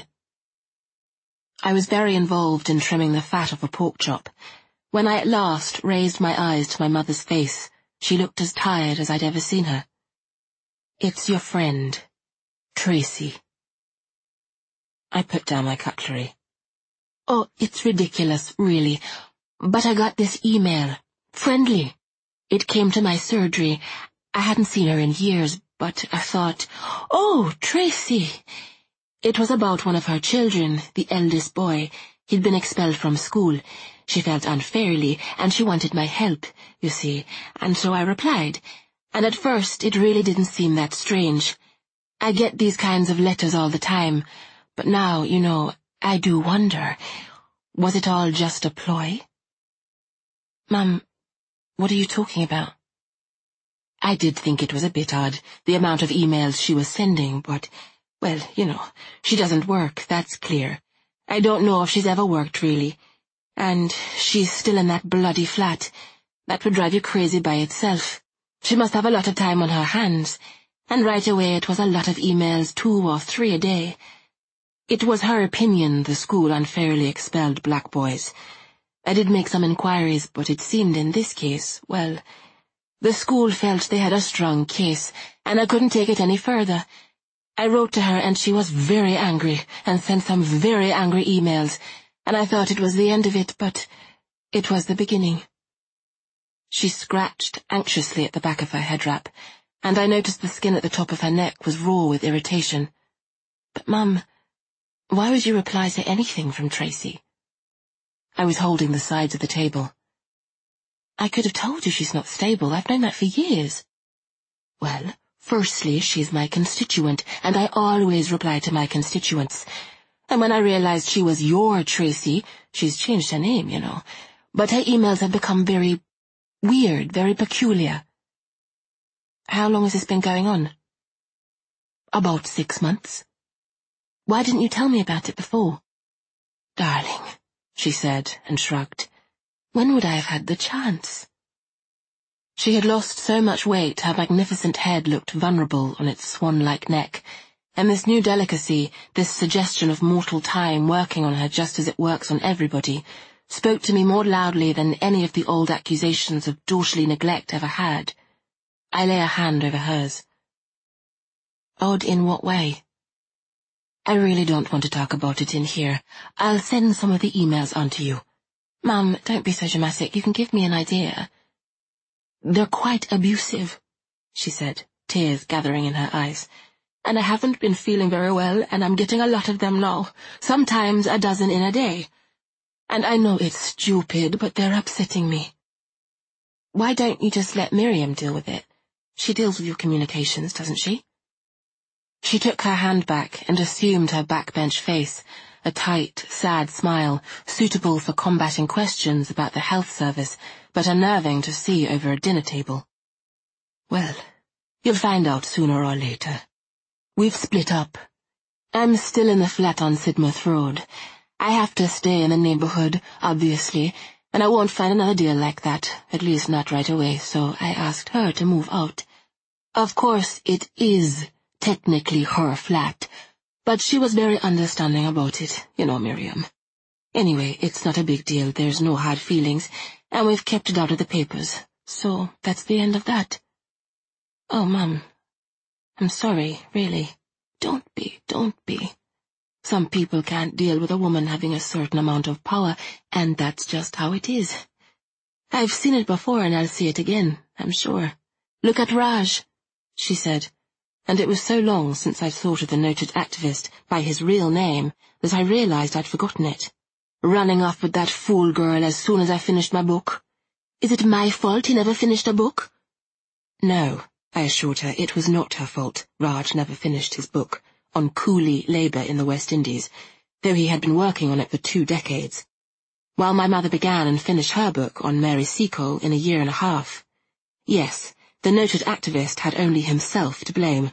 I was very involved in trimming the fat off a pork chop. When I at last raised my eyes to my mother's face, she looked as tired as I'd ever seen her. "It's your friend, Tracy." I put down my cutlery. "Oh, it's ridiculous, really. But I got this email. Friendly. It came to my surgery. I hadn't seen her in years, but I thought, oh, Tracy." It was about one of her children, the eldest boy. He'd been expelled from school. She felt unfairly, and she wanted my help, you see, and so I replied. And at first it really didn't seem that strange. I get these kinds of letters all the time, but now, you know, I do wonder, was it all just a ploy? "Mum, what are you talking about?" I did think it was a bit odd, the amount of emails she was sending, but, well, you know, she doesn't work, that's clear. I don't know if she's ever worked, really. And she's still in that bloody flat. That would drive you crazy by itself. She must have a lot of time on her hands. And right away it was a lot of emails, 2 or 3 a day. It was her opinion the school unfairly expelled black boys. I did make some inquiries, but it seemed in this case, well, the school felt they had a strong case, and I couldn't take it any further. I wrote to her, and she was very angry, and sent some very angry emails, and I thought it was the end of it, but it was the beginning. She scratched anxiously at the back of her head wrap, and I noticed the skin at the top of her neck was raw with irritation. "But, Mum, why would you reply to anything from Tracy?" I was holding the sides of the table. "I could have told you she's not stable. I've known that for years." "Well, firstly, she's my constituent, and I always reply to my constituents. And when I realized she was your Tracy, she's changed her name, you know. But her emails have become very weird, very peculiar." How long has this been going on? About 6 months. Why didn't you tell me about it before? Darling, she said and shrugged. When would I have had the chance? She had lost so much weight her magnificent head looked vulnerable on its swan-like neck, and this new delicacy, this suggestion of mortal time working on her just as it works on everybody, spoke to me more loudly than any of the old accusations of daughterly neglect ever had. I lay a hand over hers. Odd in what way? I really don't want to talk about it in here. I'll send some of the emails on to you. Mum, don't be so dramatic. You can give me an idea. They're quite abusive, she said, tears gathering in her eyes. And I haven't been feeling very well, and I'm getting a lot of them now, sometimes a dozen in a day. And I know it's stupid, but they're upsetting me. Why don't you just let Miriam deal with it? She deals with your communications, doesn't she? She took her hand back and assumed her backbench face, a tight, sad smile, suitable for combating questions about the health service, but unnerving to see over a dinner table. Well, you'll find out sooner or later. We've split up. I'm still in the flat on Sidmouth Road. I have to stay in the neighborhood, obviously, and I won't find another deal like that, at least not right away, so I asked her to move out. Of course, it is technically her flat, but she was very understanding about it, you know, Miriam. Anyway, it's not a big deal, there's no hard feelings, and we've kept it out of the papers, so that's the end of that. Oh, Mum, I'm sorry, really. Don't be. Some people can't deal with a woman having a certain amount of power, and that's just how it is. I've seen it before and I'll see it again, I'm sure. Look at Raj, she said, and it was so long since I'd thought of the noted activist by his real name that I realized I'd forgotten it. Running off with that fool girl as soon as I finished my book. Is it my fault he never finished a book? No, I assured her, it was not her fault Raj never finished his book on coolie labour in the West Indies, though he had been working on it for 2 decades, while my mother began and finished her book on Mary Seacole in a 1.5 years. Yes, the noted activist had only himself to blame.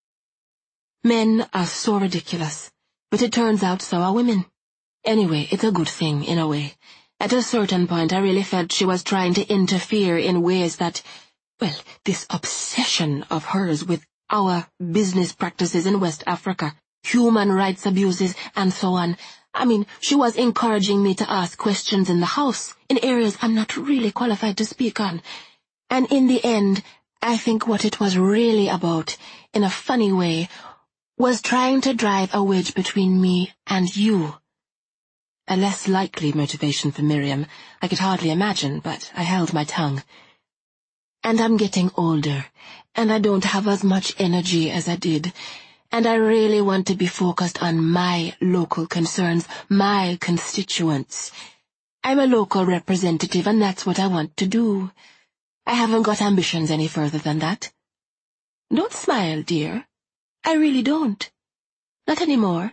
Men are so ridiculous, but it turns out so are women. Anyway, it's a good thing, in a way. At a certain point I really felt she was trying to interfere in ways that, well, this obsession of hers with our business practices in West Africa, human rights abuses, and so on. I mean, she was encouraging me to ask questions in the house, in areas I'm not really qualified to speak on. And in the end, I think what it was really about, in a funny way, was trying to drive a wedge between me and you. A less likely motivation for Miriam, I could hardly imagine, but I held my tongue. And I'm getting older, and I don't have as much energy as I did, and I really want to be focused on my local concerns, my constituents. I'm a local representative, and that's what I want to do. I haven't got ambitions any further than that. Don't smile, dear. I really don't. Not anymore.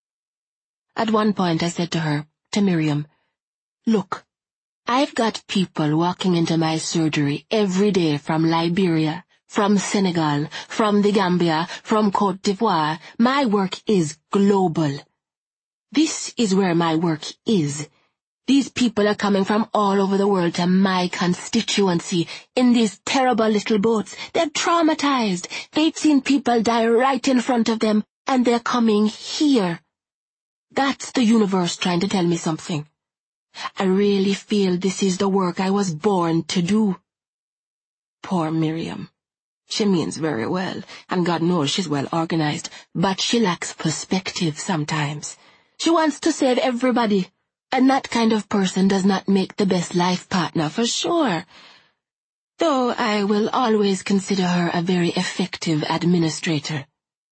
At one point I said to her, to Miriam, Look, I've got people walking into my surgery every day from Liberia, from Senegal, from the Gambia, from Côte d'Ivoire. My work is global. This is where my work is. These people are coming from all over the world to my constituency in these terrible little boats. They're traumatized. They've seen people die right in front of them, and they're coming here. That's the universe trying to tell me something. I really feel this is the work I was born to do. Poor Miriam. She means very well, and God knows she's well organized, but she lacks perspective sometimes. She wants to save everybody, and that kind of person does not make the best life partner for sure. Though I will always consider her a very effective administrator.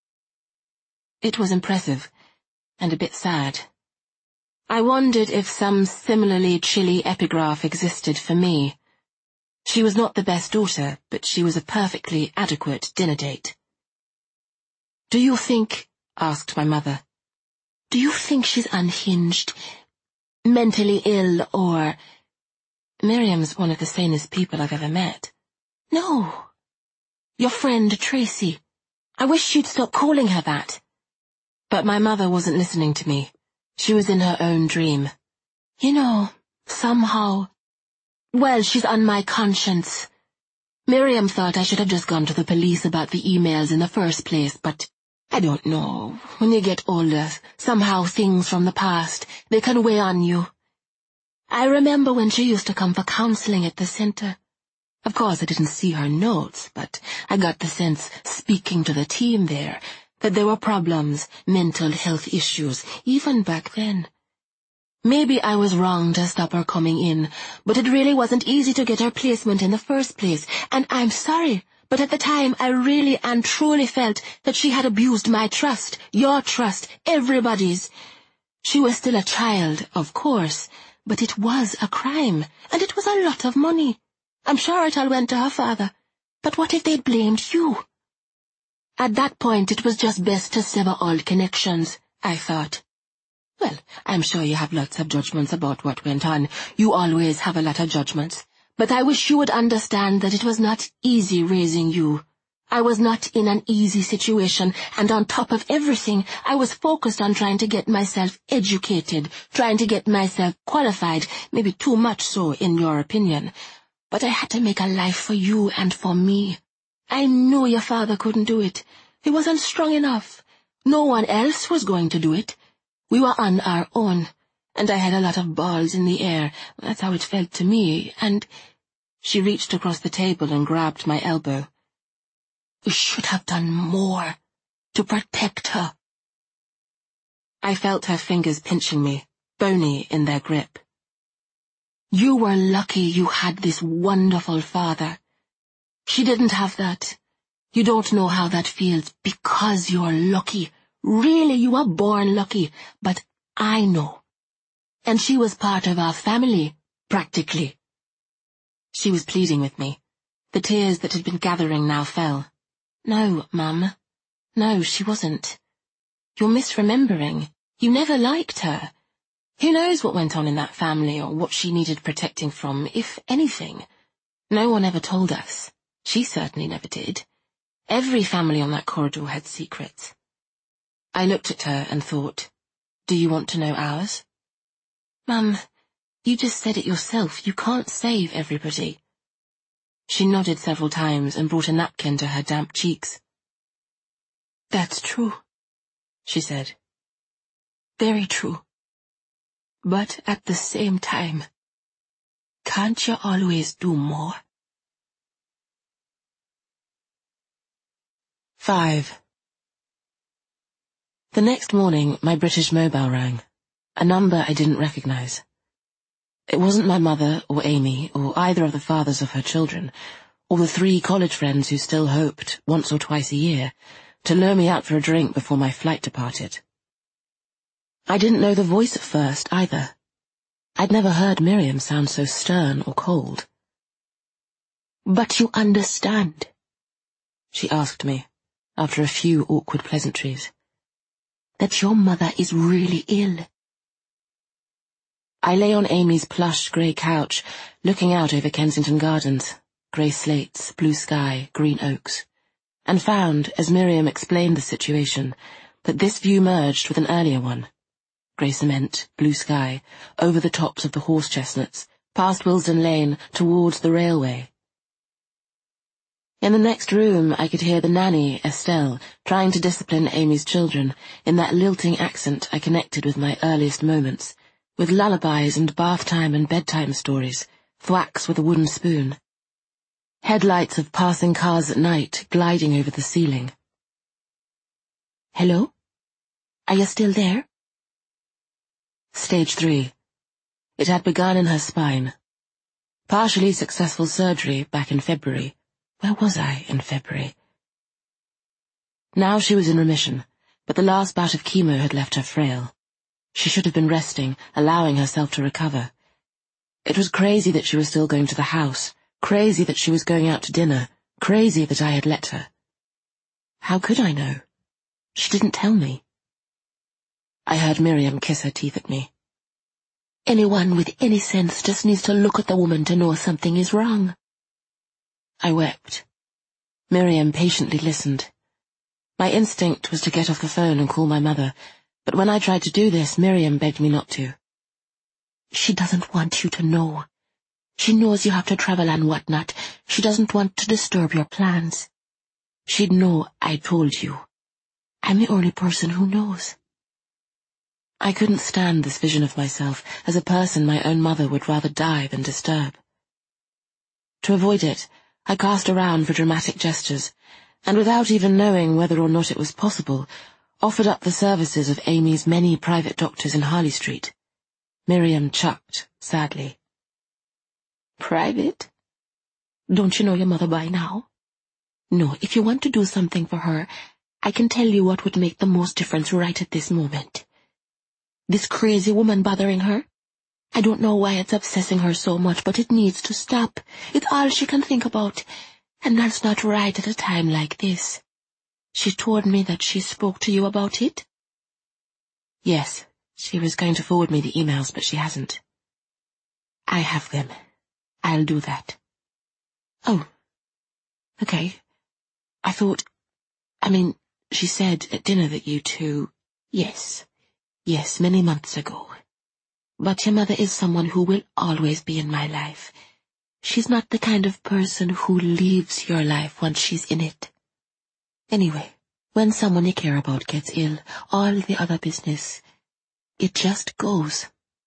It was impressive, and a bit sad. I wondered if some similarly chilly epigraph existed for me. She was not the best daughter, but she was a perfectly adequate dinner date. Do you think, asked my mother, do you think she's unhinged, mentally ill, or... Miriam's one of the sanest people I've ever met. No. Your friend Tracy. I wish you'd stop calling her that. But my mother wasn't listening to me. She was in her own dream. You know, somehow... Well, she's on my conscience. Miriam thought I should have just gone to the police about the emails in the first place, but I don't know. When you get older, somehow things from the past, they can weigh on you. I remember when she used to come for counseling at the center. Of course, I didn't see her notes, but I got the sense, speaking to the team there, that there were problems, mental health issues, even back then. Maybe I was wrong to stop her coming in, but it really wasn't easy to get her placement in the first place, and I'm sorry, but at the time I really and truly felt that she had abused my trust, your trust, everybody's. She was still a child, of course, but it was a crime, and it was a lot of money. I'm sure it all went to her father, but what if they'd blamed you? At that point it was just best to sever all connections, I thought. Well, I'm sure you have lots of judgments about what went on. You always have a lot of judgments. But I wish you would understand that it was not easy raising you. I was not in an easy situation, and on top of everything, I was focused on trying to get myself educated, trying to get myself qualified, maybe too much so, in your opinion. But I had to make a life for you and for me. I knew your father couldn't do it. He wasn't strong enough. No one else was going to do it. We were on our own, and I had a lot of balls in the air. That's how it felt to me, and... She reached across the table and grabbed my elbow. We should have done more to protect her. I felt her fingers pinching me, bony in their grip. You were lucky you had this wonderful father. She didn't have that. You don't know how that feels because you're lucky. Really, you were born lucky, but I know. And she was part of our family, practically. She was pleading with me. The tears that had been gathering now fell. No, Mum. No, she wasn't. You're misremembering. You never liked her. Who knows what went on in that family or what she needed protecting from, if anything. No one ever told us. She certainly never did. Every family on that corridor had secrets. I looked at her and thought, do you want to know ours? Mum, you just said it yourself. You can't save everybody. She nodded several times and brought a napkin to her damp cheeks. That's true, she said. Very true. But at the same time, can't you always do more? 5. The next morning, my British mobile rang. A number I didn't recognize. It wasn't my mother or Amy or either of the fathers of her children, or the 3 college friends who still hoped, once or twice a year, to lure me out for a drink before my flight departed. I didn't know the voice at first, either. I'd never heard Miriam sound so stern or cold. But you understand? She asked me, after a few awkward pleasantries. That your mother is really ill. I lay on Amy's plush grey couch, looking out over Kensington Gardens, grey slates, blue sky, green oaks, and found, as Miriam explained the situation, that this view merged with an earlier one. Grey cement, blue sky, over the tops of the horse chestnuts, past Willesden Lane, towards the railway. In the next room I could hear the nanny, Estelle, trying to discipline Amy's children in that lilting accent I connected with my earliest moments, with lullabies and bath time and bedtime stories, thwacks with a wooden spoon. Headlights of passing cars at night gliding over the ceiling. Hello? Are you still there? Stage 3. It had begun in her spine. Partially successful surgery back in February. Where was I in February? Now she was in remission, but the last bout of chemo had left her frail. She should have been resting, allowing herself to recover. It was crazy that she was still going to the house, crazy that she was going out to dinner, crazy that I had let her. How could I know? She didn't tell me. I heard Miriam kiss her teeth at me. Anyone with any sense just needs to look at the woman to know something is wrong. I wept. Miriam patiently listened. My instinct was to get off the phone and call my mother, but when I tried to do this, Miriam begged me not to. She doesn't want you to know. She knows you have to travel and whatnot. She doesn't want to disturb your plans. She'd know I told you. I'm the only person who knows. I couldn't stand this vision of myself as a person my own mother would rather die than disturb. To avoid it, I cast around for dramatic gestures, and without even knowing whether or not it was possible, offered up the services of Amy's many private doctors in Harley Street. Miriam chucked, sadly. Private? Don't you know your mother by now? No, if you want to do something for her, I can tell you what would make the most difference right at this moment. This crazy woman bothering her? I don't know why it's obsessing her so much, but it needs to stop. It's all she can think about, and that's not right at a time like this. She told me that she spoke to you about it? Yes, she was going to forward me the emails, but she hasn't. I have them. I'll do that. Oh, okay. She said at dinner that you two... Yes, many months ago. But your mother is someone who will always be in my life. She's not the kind of person who leaves your life once she's in it. Anyway, when someone you care about gets ill, all the other business, it just goes.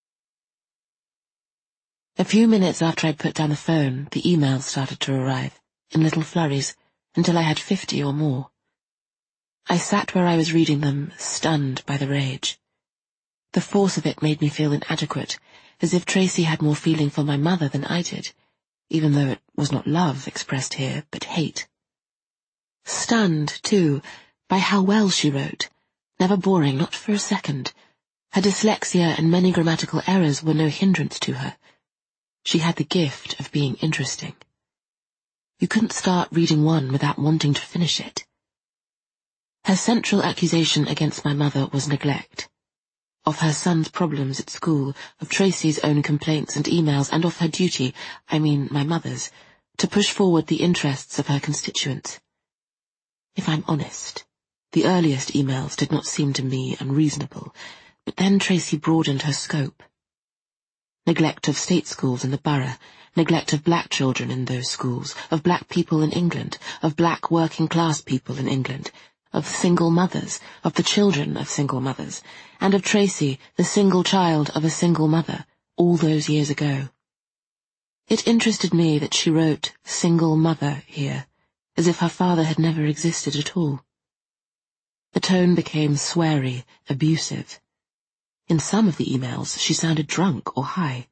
A few minutes after I'd put down the phone, the emails started to arrive, in little flurries, until I had 50 or more. I sat where I was reading them, stunned by the rage. The force of it made me feel inadequate, as if Tracy had more feeling for my mother than I did, even though it was not love expressed here, but hate. Stunned, too, by how well she wrote, never boring, not for a second. Her dyslexia and many grammatical errors were no hindrance to her. She had the gift of being interesting. You couldn't start reading one without wanting to finish it. Her central accusation against my mother was neglect. Of her son's problems at school, of Tracy's own complaints and emails, and of her duty, my mother's, to push forward the interests of her constituents. If I'm honest, the earliest emails did not seem to me unreasonable, but then Tracy broadened her scope. Neglect of state schools in the borough, neglect of black children in those schools, of black people in England, of black working-class people in England, of single mothers, of the children of single mothers, and of Tracy, the single child of a single mother, all those years ago. It interested me that she wrote single mother here, as if her father had never existed at all. The tone became sweary, abusive. In some of the emails, she sounded drunk or high.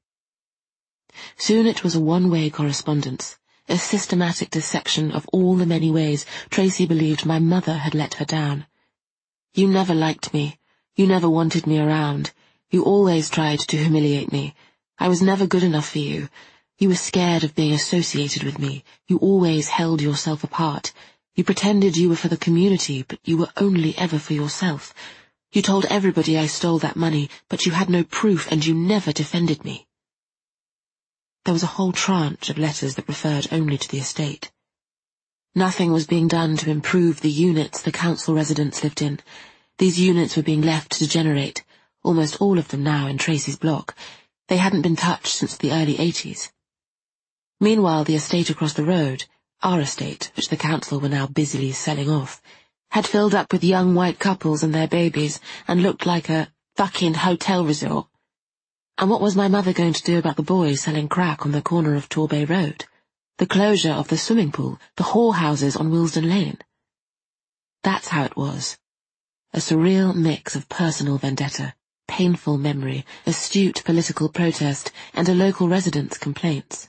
Soon it was a one-way correspondence, a systematic dissection of all the many ways Tracy believed my mother had let her down. You never liked me. You never wanted me around. You always tried to humiliate me. I was never good enough for you. You were scared of being associated with me. You always held yourself apart. You pretended you were for the community, but you were only ever for yourself. You told everybody I stole that money, but you had no proof and you never defended me. There was a whole tranche of letters that referred only to the estate. Nothing was being done to improve the units the council residents lived in. These units were being left to degenerate, almost all of them now in Tracy's block. They hadn't been touched since the early 80s. Meanwhile, the estate across the road, our estate, which the council were now busily selling off, had filled up with young white couples and their babies and looked like a fucking hotel resort. And what was my mother going to do about the boys selling crack on the corner of Torbay Road? The closure of the swimming pool, the whorehouses on Willesden Lane? That's how it was. A surreal mix of personal vendetta, painful memory, astute political protest, and a local resident's complaints.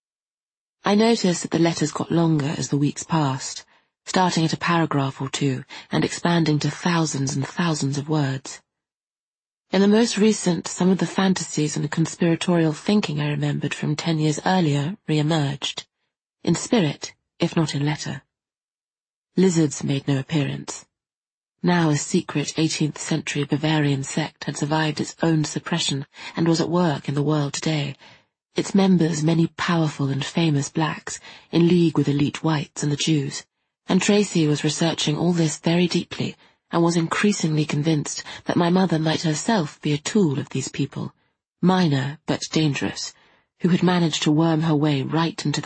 I noticed that the letters got longer as the weeks passed, starting at a paragraph or two and expanding to thousands and thousands of words. In the most recent, some of the fantasies and conspiratorial thinking I remembered from 10 years earlier re-emerged, in spirit, if not in letter. Lizards made no appearance. Now a secret 18th century Bavarian sect had survived its own suppression and was at work in the world today, its members many powerful and famous blacks, in league with elite whites and the Jews, And Tracy was researching all this very deeply and was increasingly convinced that my mother might herself be a tool of these people, minor but dangerous, who had managed to worm her way right into